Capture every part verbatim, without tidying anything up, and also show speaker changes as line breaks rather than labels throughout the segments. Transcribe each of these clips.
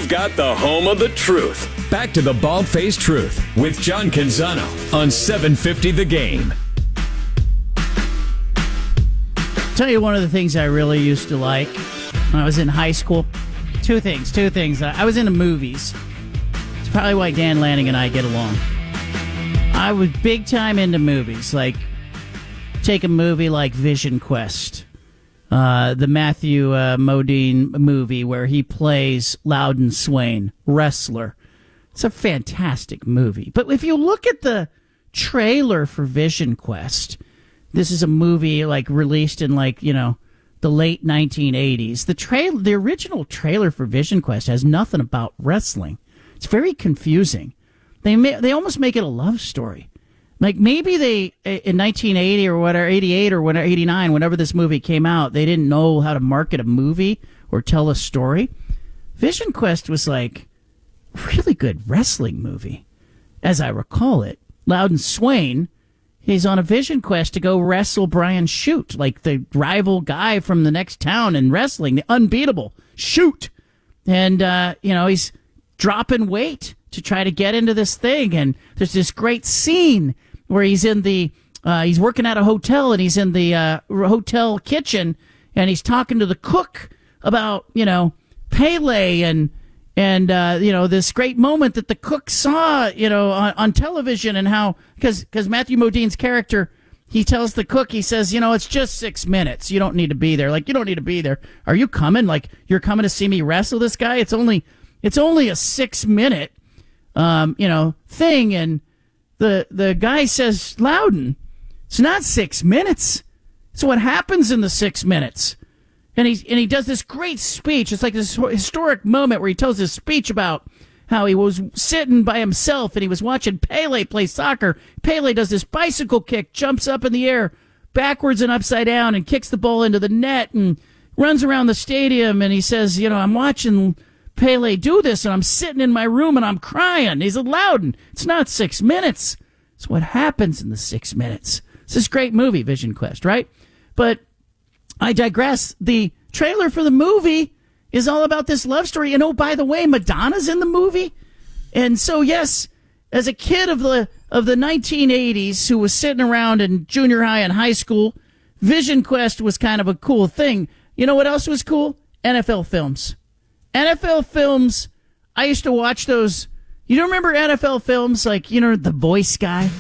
got the home of the truth. Back to the Bald-Faced Truth with John Canzano on seven fifty The Game.
Tell you one of the things I really used to like when I was in high school. Two things, two things. I was into movies. It's probably why Dan Lanning and I get along. I was big time into movies. Like, take a movie like Vision Quest, uh, the Matthew uh, Modine movie where he plays Loudon Swain, wrestler. It's a fantastic movie. But if you look at the trailer for Vision Quest, this is a movie like released in like, you know, the late nineteen eighties. The trail, the original trailer for Vision Quest has nothing about wrestling. It's very confusing. They ma- they almost make it a love story. Like maybe they in nineteen eighty or whatever, eighty-eight or whatever, eighty-nine, whenever this movie came out, they didn't know how to market a movie or tell a story. Vision Quest was like a really good wrestling movie, as I recall it. Loudon Swain, he's on a Vision Quest to go wrestle Brian Shoot, like the rival guy from the next town in wrestling, the unbeatable Shoot. And, uh, you know, he's dropping weight to try to get into this thing. And there's this great scene where he's in the, uh, he's working at a hotel and he's in the uh, hotel kitchen and he's talking to the cook about, you know, Pele and, And, uh, you know, this great moment that the cook saw, you know, on, on television and how, because because Matthew Modine's character, he tells the cook, he says, you know, it's just six minutes. You don't need to be there. Like, you don't need to be there. Are you coming? Like, you're coming to see me wrestle this guy? It's only, it's only a six minute, um, you know, thing. And the, the guy says, Loudon, it's not six minutes. It's what happens in the six minutes. And he and he does this great speech. It's like this historic moment where he tells his speech about how he was sitting by himself and he was watching Pele play soccer. Pele does this bicycle kick, jumps up in the air, backwards and upside down, and kicks the ball into the net and runs around the stadium. And he says, you know, I'm watching Pele do this, and I'm sitting in my room and I'm crying. He's Loudon. It's not six minutes. It's what happens in the six minutes. It's this great movie, Vision Quest, right? But I digress. The trailer for the movie is all about this love story. And oh, by the way, Madonna's in the movie. And so, yes, as a kid of the of the nineteen eighties who was sitting around in junior high and high school, Vision Quest was kind of a cool thing. You know what else was cool? N F L films. N F L films, I used to watch those. You don't remember N F L films like, you know, The Voice guy?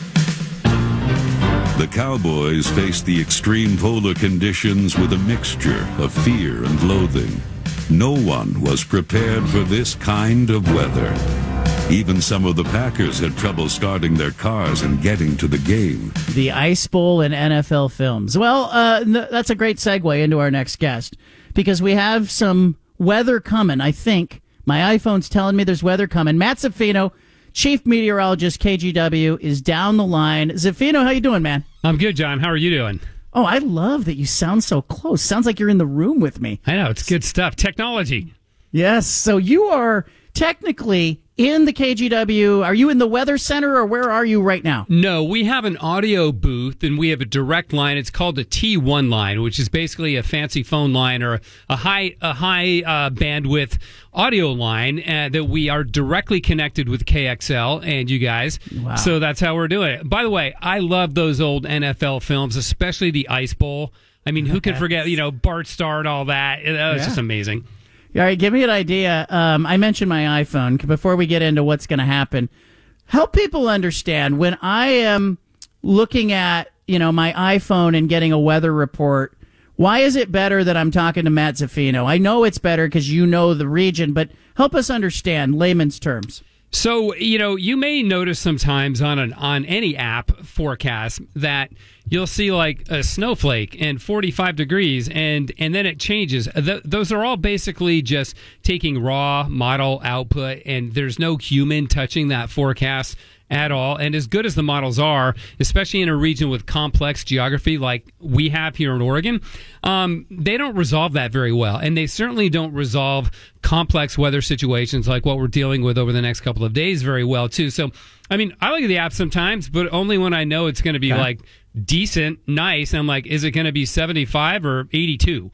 The Cowboys faced the extreme polar conditions with a mixture of fear and loathing. No one was prepared for this kind of weather. Even some of the Packers had trouble starting their cars and getting to the game.
The Ice Bowl and N F L films. Well, uh, that's a great segue into our next guest, because we have some weather coming, I think. My iPhone's telling me there's weather coming. Matt Zaffino, Chief Meteorologist, K G W, is down the line. Zaffino, how you doing, man?
I'm good, John. How are you doing?
Oh, I love that you sound so close. Sounds like you're in the room with me.
I know. It's good stuff. Technology.
Yes. So you are technically in the K G W. Are you in the Weather Center, or where are you right now?
No, we have an audio booth, and we have a direct line. It's called a T one line, which is basically a fancy phone line or a high a high uh, bandwidth audio line uh, that we are directly connected with K X L and you guys.
Wow.
So that's how we're doing it. By the way, I love those old N F L films, especially the Ice Bowl. I mean, who can forget, you know, Bart Starr and all that? That was
Yeah.
just amazing.
All right, give me an idea. Um, I mentioned my iPhone. Before we get into what's going to happen, help people understand when I am looking at, you know, my iPhone and getting a weather report. Why is it better that I'm talking to Matt Zaffino? I know it's better because you know the region, but help us understand layman's terms.
So, you know, you may notice sometimes on an on any app forecast that you'll see like a snowflake and forty-five degrees, and, and then it changes. Th- those are all basically just taking raw model output, and there's no human touching that forecast at all. And as good as the models are, especially in a region with complex geography like we have here in Oregon, um, they don't resolve that very well. And they certainly don't resolve complex weather situations like what we're dealing with over the next couple of days very well, too. So, I mean, I look at the app sometimes, but only when I know it's going to be
okay.
like decent, nice. I'm like, is it going to be seventy-five or eighty-two?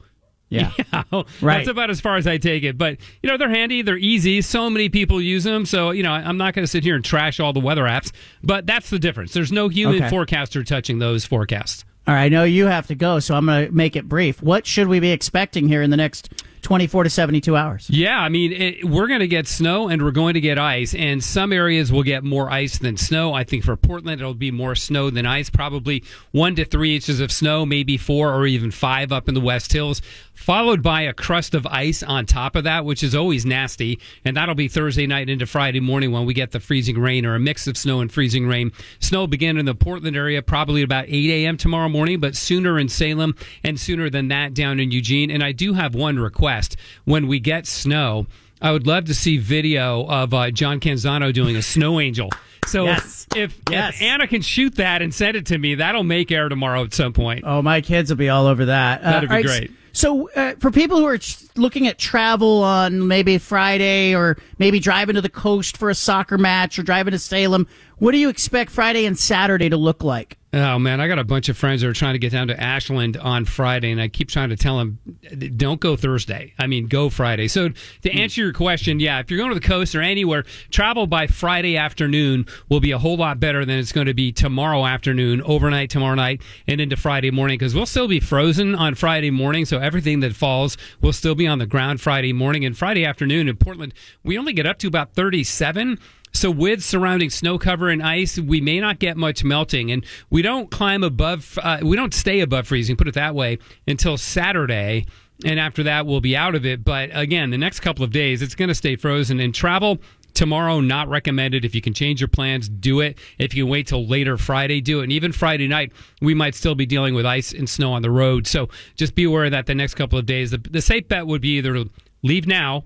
Yeah.
yeah
right.
That's about as far as I take it. But, you know, they're handy. They're easy. So many people use them. So, you know, I'm not going to sit here and trash all the weather apps. But that's the difference. There's no human
okay.
forecaster touching those forecasts.
All right. I know you have to go, so I'm going to make it brief. What should we be expecting here in the next twenty-four to seventy-two hours?
Yeah, I mean, it, we're going to get snow and we're going to get ice, and some areas will get more ice than snow. I think for Portland, it'll be more snow than ice, probably one to three inches of snow, maybe four or even five up in the West Hills, followed by a crust of ice on top of that, which is always nasty, and that'll be Thursday night into Friday morning when we get the freezing rain or a mix of snow and freezing rain. Snow will begin in the Portland area probably about eight a.m. tomorrow morning, but sooner in Salem and sooner than that down in Eugene. And I do have one request. When we get snow, I would love to see video of uh, John Canzano doing a snow angel. So
yes.
if,
yes.
if Anna can shoot that and send it to me, that'll make air tomorrow at some point.
Oh, my kids will be all over that.
That'd
uh,
be
right,
great.
So uh, for people who are looking at travel on maybe Friday or maybe driving to the coast for a soccer match or driving to Salem, what do you expect Friday and Saturday to look like?
Oh, man, I got a bunch of friends that are trying to get down to Ashland on Friday, and I keep trying to tell them, don't go Thursday. I mean, go Friday. So to answer your question, yeah, if you're going to the coast or anywhere, travel by Friday afternoon will be a whole lot better than it's going to be tomorrow afternoon, overnight tomorrow night, and into Friday morning, because we'll still be frozen on Friday morning, so everything that falls will still be on the ground Friday morning. And Friday afternoon in Portland, we only get up to about thirty-seven. So with surrounding snow cover and ice, we may not get much melting, and we don't climb above, uh, we don't stay above freezing, put it that way, until Saturday, and after that we'll be out of it. But again, the next couple of days, it's going to stay frozen. And travel tomorrow, not recommended. If you can change your plans, do it. If you can wait till later Friday, do it. And even Friday night, we might still be dealing with ice and snow on the road. So just be aware that the next couple of days, the, the safe bet would be either to leave now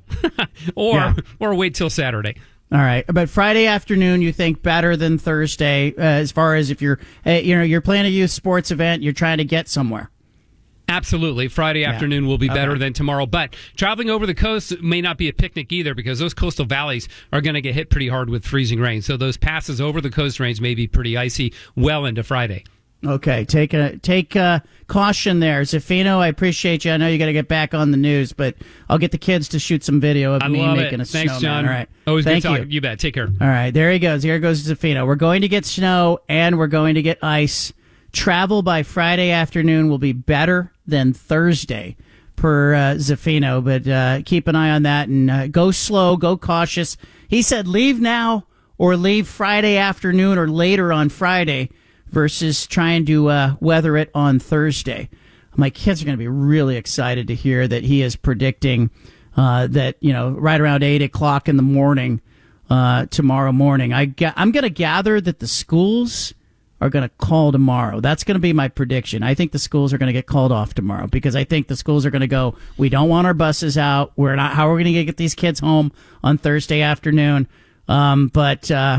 or
yeah.
or wait till Saturday.
All right, but Friday afternoon, you think better than Thursday, uh, as far as if you're, uh, you know, you're planning a youth sports event, you're trying to get somewhere.
Absolutely. Friday yeah. afternoon will be better okay. than tomorrow. But traveling over the coast may not be a picnic either, because those coastal valleys are going to get hit pretty hard with freezing rain. So those passes over the coast range may be pretty icy well into Friday.
Okay, take a take a caution there, Zaffino. I appreciate you. I know you got to get back on the news, but I'll get the kids to shoot some video of
I
me
love
making
it.
a
Thanks,
snowman.
John.
All right,
always
Thank
good talking.
you.
You bet. Take care.
All right, there he goes. Here goes Zaffino. We're going to get snow and we're going to get ice. Travel by Friday afternoon will be better than Thursday, per uh, Zaffino. But uh, keep an eye on that and uh, go slow, go cautious. He said leave now or leave Friday afternoon or later on Friday, versus trying to uh, weather it on Thursday. My kids are going to be really excited to hear that he is predicting uh, that, you know, right around eight o'clock in the morning uh, tomorrow morning. I ga- I'm going to gather that the schools are going to call tomorrow. That's going to be my prediction. I think the schools are going to get called off tomorrow, because I think the schools are going to go, we don't want our buses out. We're not. How are we going to get these kids home on Thursday afternoon? Um, but... Uh,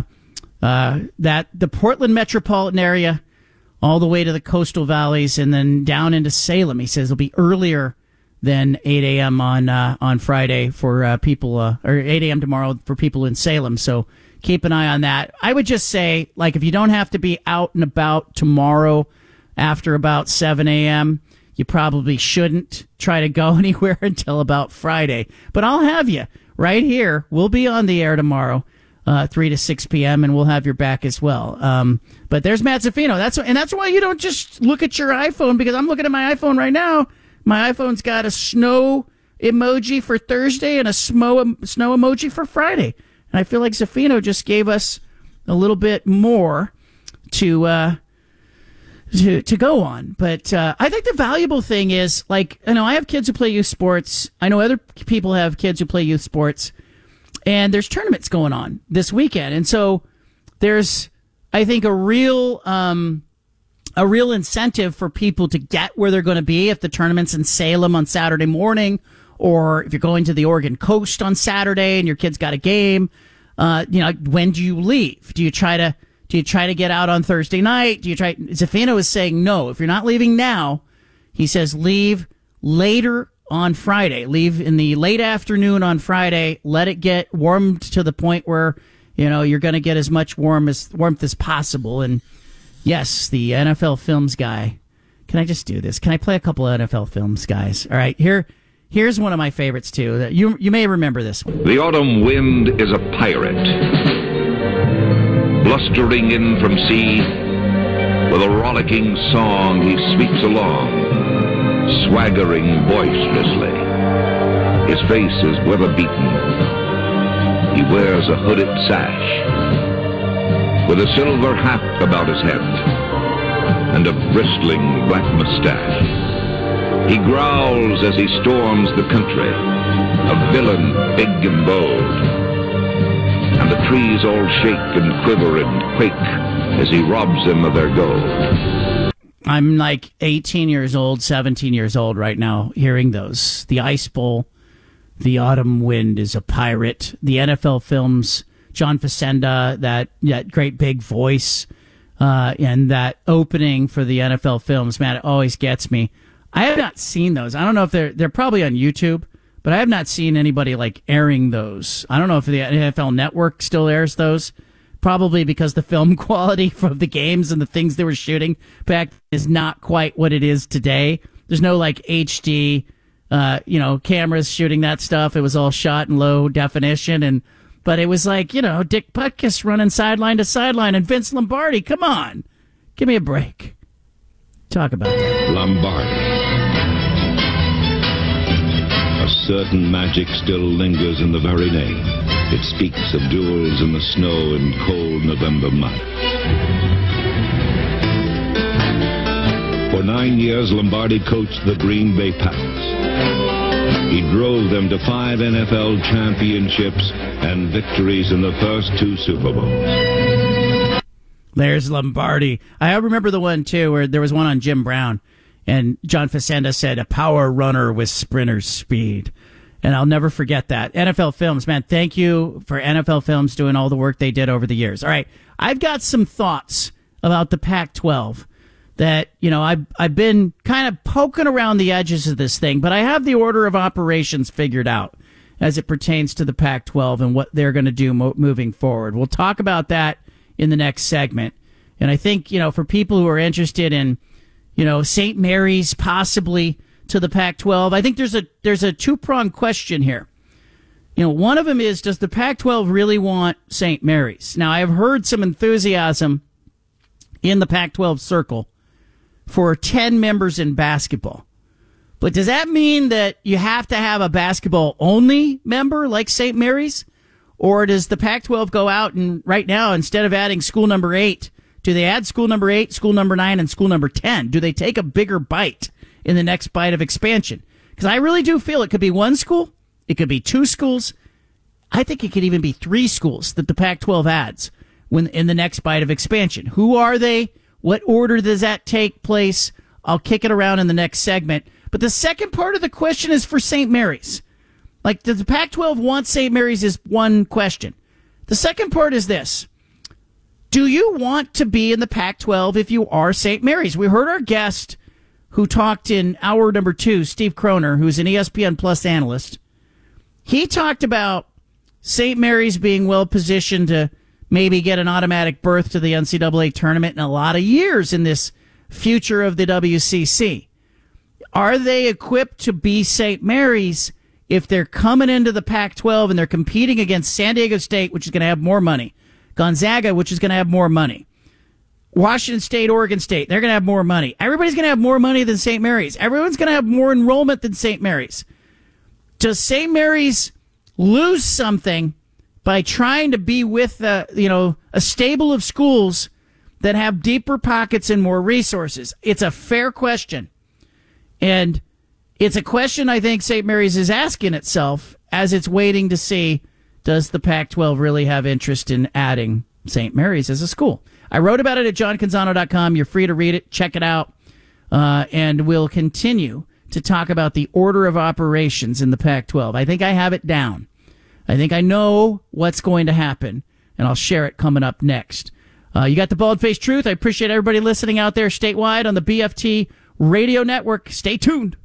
Uh, that the Portland metropolitan area, all the way to the coastal valleys, and then down into Salem. He says it'll be earlier than eight a.m. on uh, on Friday for uh, people, uh, or eight a.m. tomorrow for people in Salem. So keep an eye on that. I would just say, like, if you don't have to be out and about tomorrow after about seven a.m., you probably shouldn't try to go anywhere until about Friday. But I'll have you right here. We'll be on the air tomorrow. Uh, three to six p.m., and we'll have your back as well. Um, but there's Matt Zaffino. That's and that's why you don't just look at your iPhone, because I'm looking at my iPhone right now. My iPhone's got a snow emoji for Thursday and a snow snow emoji for Friday. And I feel like Zaffino just gave us a little bit more to uh, to to go on. But uh, I think the valuable thing is, like, you know, I have kids who play youth sports. I know other people have kids who play youth sports. And there's tournaments going on this weekend. And so there's, I think, a real um, a real incentive for people to get where they're going to be if the tournament's in Salem on Saturday morning, or if you're going to the Oregon coast on Saturday and your kid's got a game. Uh, you know, when do you leave? Do you try to do you try to get out on Thursday night? Do you try? Zaffino is saying no. If you're not leaving now, he says leave later on Friday. Leave in the late afternoon on Friday. Let it get warmed to the point where, you know, you're going to get as much warm as warmth as possible. And yes, the N F L Films guy. Can I just do this? Can I play a couple of N F L Films guys? All right, here Here's one of my favorites, too. You, you may remember this one.
The autumn wind is a pirate, blustering in from sea. With a rollicking song he sweeps along, swaggering boisterously. His face is weather-beaten. He wears a hooded sash, with a silver hat about his head, and a bristling black mustache. He growls as he storms the country, a villain big and bold. And the trees all shake and quiver and quake as he robs them of their gold.
I'm like eighteen years old, seventeen years old right now, hearing those. The Ice Bowl, The Autumn Wind is a Pirate, the N F L films, John Facenda, that, that great big voice, uh, and that opening for the N F L films, man, it always gets me. I have not seen those. I don't know if they're they're probably on YouTube, but I have not seen anybody like airing those. I don't know if the N F L Network still airs those. Probably because the film quality from the games and the things they were shooting back is not quite what it is today. There's no like H D, uh, you know, cameras shooting that stuff. It was all shot in low definition, and but it was like, you know, Dick Butkus running sideline to sideline and Vince Lombardi. Come on, give me a break. Talk about that.
Lombardi. A certain magic still lingers in the very name. It speaks of duels in the snow and cold November mud. For nine years, Lombardi coached the Green Bay Packers. He drove them to five N F L championships and victories in the first two Super Bowls.
There's Lombardi. I remember the one, too, where there was one on Jim Brown, and John Facenda said, a power runner with sprinter's speed. And I'll never forget that. N F L Films, man, thank you for N F L Films doing all the work they did over the years. All right, I've got some thoughts about the Pac twelve that, you know, I've, I've been kind of poking around the edges of this thing, but I have the order of operations figured out as it pertains to the Pac twelve and what they're going to do mo- moving forward. We'll talk about that in the next segment. And I think, you know, for people who are interested in, you know, Saint Mary's possibly to the Pac twelve, I think there's a there's a two-pronged question here. You know, one of them is, does the Pac twelve really want Saint Mary's? Now, I have heard some enthusiasm in the Pac twelve circle for ten members in basketball. But does that mean that you have to have a basketball-only member like Saint Mary's? Or does the Pac twelve go out and right now, instead of adding school number eight, do they add school number eight, school number nine, and school number ten? Do they take a bigger bite in the next bite of expansion? Because I really do feel it could be one school, it could be two schools. I think it could even be three schools that the Pac twelve adds when in the next bite of expansion. Who are they? What order does that take place? I'll kick it around in the next segment. But the second part of the question is for Saint Mary's. Like, does the Pac twelve want Saint Mary's is one question. The second part is this. Do you want to be in the Pac twelve if you are Saint Mary's? We heard our guest who talked in hour number two, Steve Kroner, who's an E S P N Plus analyst. He talked about Saint Mary's being well positioned to maybe get an automatic berth to the N C double A tournament in a lot of years in this future of the W C C. Are they equipped to be Saint Mary's if they're coming into the Pac twelve and they're competing against San Diego State, which is going to have more money, Gonzaga, which is going to have more money, Washington State, Oregon State, they're going to have more money. Everybody's going to have more money than Saint Mary's. Everyone's going to have more enrollment than Saint Mary's. Does Saint Mary's lose something by trying to be with a, you know, a stable of schools that have deeper pockets and more resources? It's a fair question. And it's a question I think Saint Mary's is asking itself as it's waiting to see, does the Pac twelve really have interest in adding Saint Mary's as a school? I wrote about it at john canzano dot com. You're free to read it. Check it out. Uh, and we'll continue to talk about the order of operations in the Pac twelve. I think I have it down. I think I know what's going to happen, and I'll share it coming up next. Uh, you got the Bald-Faced Truth. I appreciate everybody listening out there statewide on the B F T Radio Network. Stay tuned.